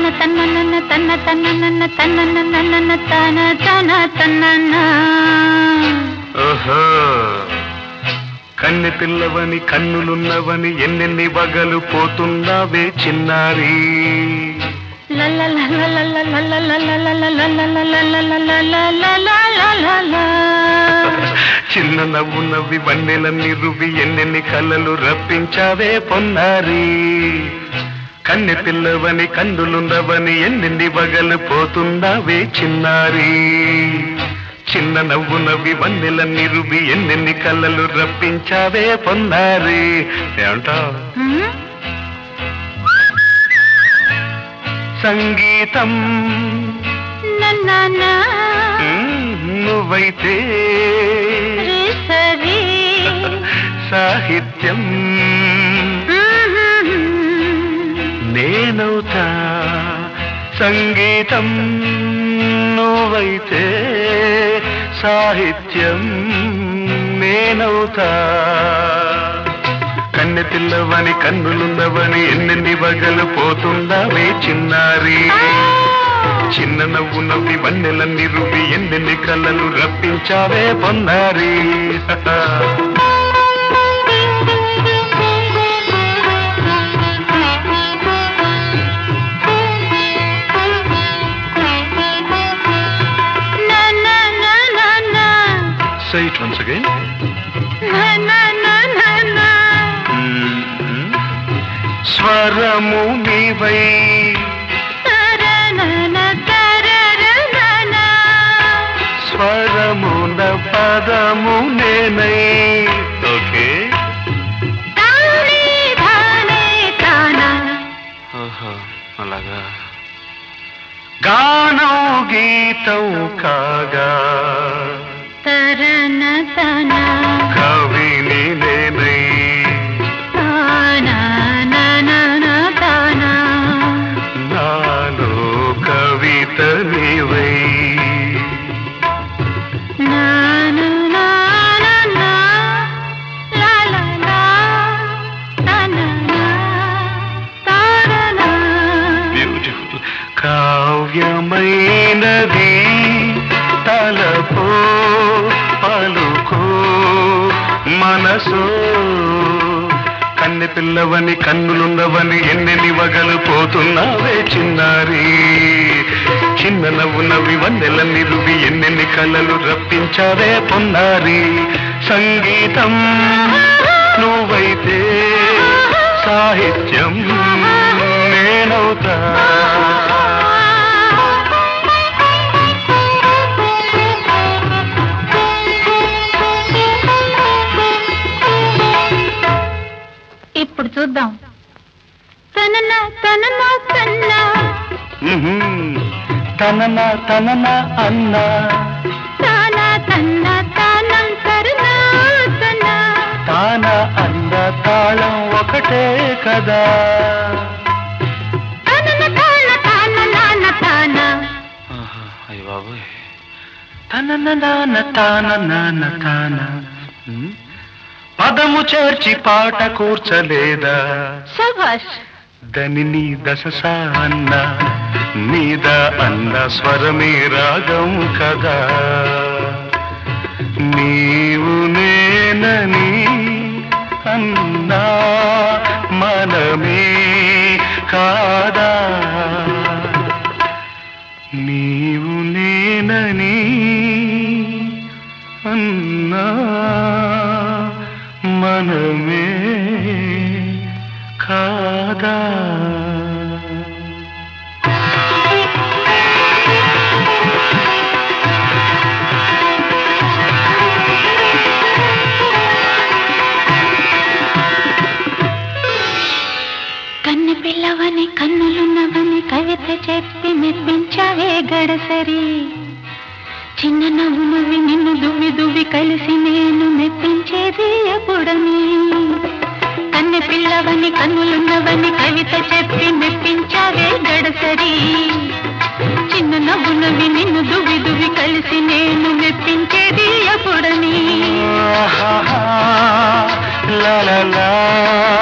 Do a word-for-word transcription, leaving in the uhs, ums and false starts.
తన్న తన్న తన్న తన్న తన తన తన్న. ఓహో కన్నె పిల్లవని కన్నులున్నవని ఎన్నెన్ని వగలు పోతున్నావే చిన్నారి. చిన్న నవ్వు నవ్వి వన్నెలన్నీ రువి ఎన్నెన్ని కళ్ళలు రప్పించావే పొన్నారి. కన్నె పిల్లవని కన్నులున్నవని ఎన్నెన్ని వగలు పోతున్నావే చిన్నారి. చిన్న నవ్వు నవ్వి వన్నెలన్నీ రువి ఎన్నెన్ని కళ్ళలు రప్పించావే పొన్నారి. ఏమంటావు? సంగీతం నువ్వైతే సాహిత్యం నేనవుతా. సంగీతం నువ్వైతే సాహిత్యం నేనవుతా. కన్నె పిల్లవని కన్నులున్నవని ఎన్నెన్ని వగలు పోతుందావే చిన్నారి. చిన్న నవ్వు నవ్వి వన్నెలన్నీ రువి ఎన్నెన్ని కళ్ళలు రప్పించావే పొన్నారి. Say it once again. స్వరము నీవై స్వరమున పదము నేనై. ఓకే అలాగా గానం గీతం కాగా కవిని నేనై. నాలో కవిత నీవై. బ్యూటిఫుల్ కావ్యమైనది తలపో పలుకో మనసో. కన్నె పిల్లవని కన్నులున్నవని ఎన్నెన్ని వగలు పోతున్నావే చిన్నారి. చిన్న నవ్వు నవ్వి వన్నెలన్నీ రువి ఎన్నెన్ని కళ్ళలు రప్పించావే పొన్నారి. సంగీతం నువ్వైతే సాహిత్యం నేనవుతా. ఇప్పుడు చూద్దాం. తనన తనన తన్న తనన తనన అన్న తాన తన్న తానం తరన తన తాన అన్న తాళం ఒకటే కదా. తనన తాన తాన నాన తాన. అయ్య బాబోయ్. తనన నాన తాన నాన తాన. పదము చేర్చి పాట కూర్చలేదా. శభాష్. దని దశ అన్న మీద అన్న స్వరమే రాగం కదా. నీవు నేనని అన్నా మనమే కాదా. నీవు నేనని అన్నా మనమే కాదా. కన్నె పిల్లవని కన్నులున్నవని కవిత చెప్పి మెప్పించావే గడసరి. చిన్న నవ్వు నవ్వి నిన్ను దువ్వి దువ్వి కలిసి నేను మెప్పించేది ఎప్పుడని. కన్నె పిల్లవని కన్నులున్నవని కవిత చెప్పి మెప్పించావే గడసరి. చిన్న నవ్వు నవ్వి నిన్ను దువ్వి దువ్వి కలిసి నేను మెప్పించేది ఎప్పుడని. లా లా లా